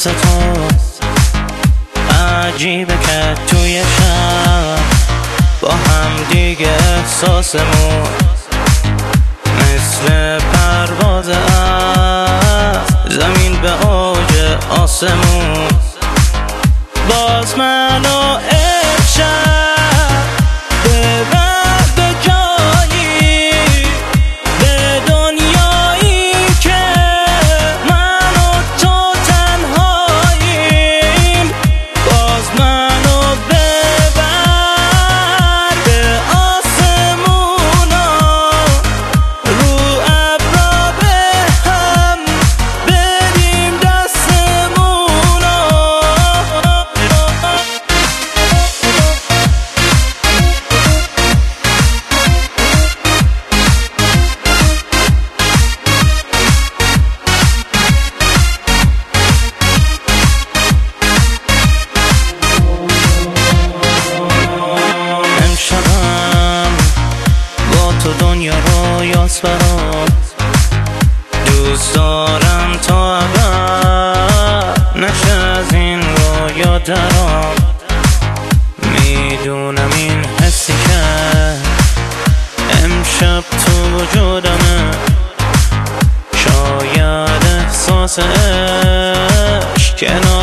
مثل تو عجیبه که توی شب با هم دیگه احساسمون مثل پرواز از زمین به اوج آسمون. باز منو امشب ببر به جایی، به دنیایی که من و تو تنهاییم. باز منو ببر به آسمونا، رو ابرا به هم بدیم دستمونا. امشبم با تو دنیا رو یاس برام، دوست دارم تا ابد نشه از این رویا درام. میدونم این حسی که امشب تو وجودمه، شاید احساس عشق کنار